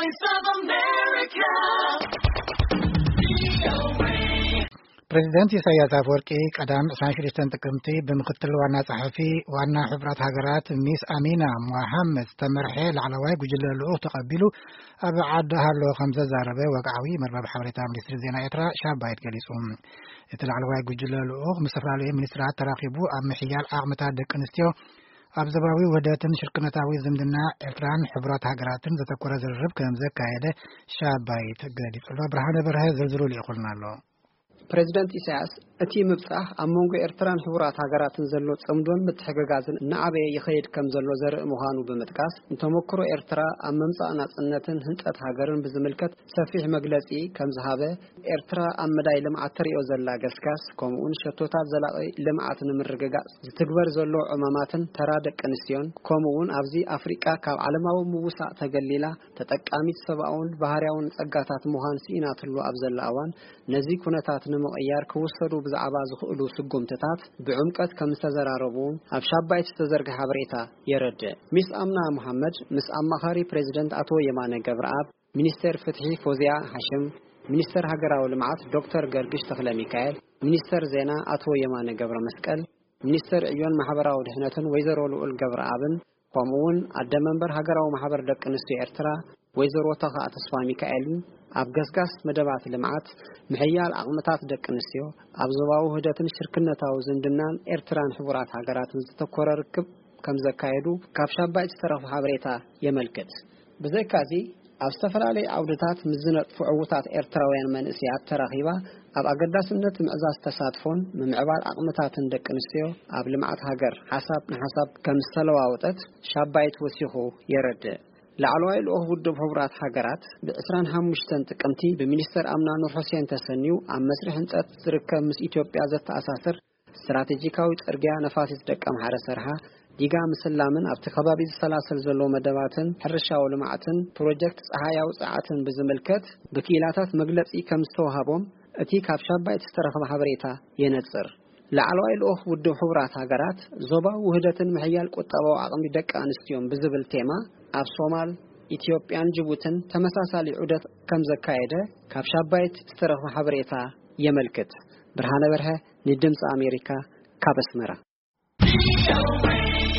Voice of America. ፕሬዝዳንት ኢሳያስ አፈወርቂ ቀዳም 16 ጥቅምት በምክትል ዋና ጸሐፊ ዋና ሕብራት ሀገራት ሚስ አሚና ሙሐመድ ተመርሐ ለዓለዋይ ጉጅለ ልኡኽ ተቀቢሉ ኣብ ዓዲ ሃሎ ከም ዘዛረበ ወግዓዊ መርበብ ሓበሬታ ሚኒስትሪ ዜና ኤርትራ ሻባይት ገሊጹ እቲ ለዓለዋይ ጉጅለ ልኡኽ ምስ ዝተፈላለዩ ሚኒስትራት ተራኺቡ ኣብ ምሕያል ዓቕምታት ደቂ ኣንስትዮ ኣብ ዘባዊ ወህደትን ሽርክነታዊ ዝምድና ኤርትራን ሕብራት ሃገራትን ዘተኮረ ዝርርብ ከም ዘካየደ ሻባይት ገሊጹ ብርሃነ በርሀ ዝርዝሩ ሊእኹልና ኣሎ ፕሬዝዳንት ኢሳያስ እቲ ምብጻሕ ኣብ መንጎ ኤርትራን ሕብራት ሃገራትን ዘሎ ጽምዶን ምትሕግጋዝን ንዓበየ ይኸይድ ከም ዘሎ ዘርኢ ምዃኑ ብምጥቃስ እንተመክሮ ኤርትራ ኣብ መምጻእ ናጽነትን ህንጸት ሃገርን ብዝምልከት ሰፊሕ መግለጺ ከም ዝሃበ ኤርትራ ኣብ መዳይ ልምዓት ተርእዮ ዘላ ገስጋስ ከምኡውን ሸቶታት ዘላቒ ልምዓት ንምርግጋጽ ዝትግበር ዘሎ ዕማማትን ተራ ደቂ ኣንስትዮን ከምኡውን ኣብዚ ኣፍሪቃ ካብ ዓለማዊ ምውሳእ ተገሊላ ተጠቃሚት ሰብኣውን ባህርያውን ጸጋታት ምዃን ሲኢናትሉ ኣብ ዘላ እዋን ነዚ ኩነታት ንምቕያር ክውሰዱ ብዛዕባ ዝኽእሉ ስጉምትታት ብዕምቀት ከም ዝተዘራረቡ ኣብ ሻባይት ዝተዘርግሐ ሓበሬታ የረድእ ሚስ አምና ሙሐመድ ምስ ኣማኻሪ ፕሬዝዳንት አቶ የማነ ገብረአብ ሚኒስተር ፍትሒ ፎዚያ ሃሽም ሚኒስተር ሃገራዊ ልምዓት ዶክተር ገርግሽ ተክለ ሚካኤል ሚኒስተር ዜና አቶ የማነ ገብረ መስቀል ሚኒስተር ዕዮን ማሕበራዊ ድሕነትን ወይዘሮ ልዑል ገብረአብን ከምኡውን ኣደ መንበር ሃገራዊ ማሕበር ደቂ ኣንስትዮ ኤርትራ ወይዘሮ ተኻ ተስፋ ሚካኤልን ኣብ ገስጋስ መደባት ልምዓት ምሕያል ዓቕምታት ደቂ ኣንስትዮ ኣብ ዞባዊ ውህደትን ሽርክነታዊ ዝምድናን ኤርትራን ሕብራት ሃገራትን ዝተኮረ ርክብ ከም ዘካየዱ ካብ ሻባይት ዝተረኽበ ሓበሬታ የመልክት ብዘይካዚ ኣብ ዝተፈላለዩ ዓውድታት ምዝነጥፉ ዕውታት ኤርትራውያን መንእስያት ተራኺባ ኣብ ኣገዳስነት ምዕዛዝ ተሳትፎን ምምዕባል ዓቕምታትን ደቂ ኣንስትዮ ኣብ ልምዓት ሃገር ሓሳብ ንሓሳብ ከም ዝተለዋወጠት ሻባይት ወሲኹ የረድእ ለዓለዋይ ልኡኽ ውድብ ሕብራት ሃገራት ብ25 ጥቅምቲ ብሚኒስተር አምና ኑር ሁሴን ተሰኒዩ ኣብ መስርሕ ህንጸት ዝርከብ ምስ ኢትዮጵያ ዘተኣሳሰር ስትራቴጂካዊ ጽርግያ ነፋሲት ደቂ ኣምሓረ ሰርሓ ዲጋ ምስላምን ኣብቲ ከባቢ ዝሰላሰል ዘሎ መደባትን ሕርሻዊ ልምዓትን ፕሮጀክት ፀሓያዊ ፀዓትን ብዝምልከት ብክኢላታት መግለጺ ከም ዝተዋሃቦም እቲ ካብ ሻባይት ዝተረኸበ ሓበሬታ የነጽር ለዓለዋይ ልኡኽ ውድብ ሕብራት ሃገራት ዞባዊ ውህደትን ምሕያል ቁጠባዊ ዓቕሚ ደቂ ኣንስትዮን ብዝብል ቴማ ኣብ ሶማል ኢትዮጵያን ጅቡትን ተመሳሳሊ ዑደት ከም ዘካየደ ካብ ሻባይት ዝተረኸበ ሓበሬታ የመልክት ብርሃነ በርሀ ንድምፂ ኣሜሪካ ካብ ኣስመራ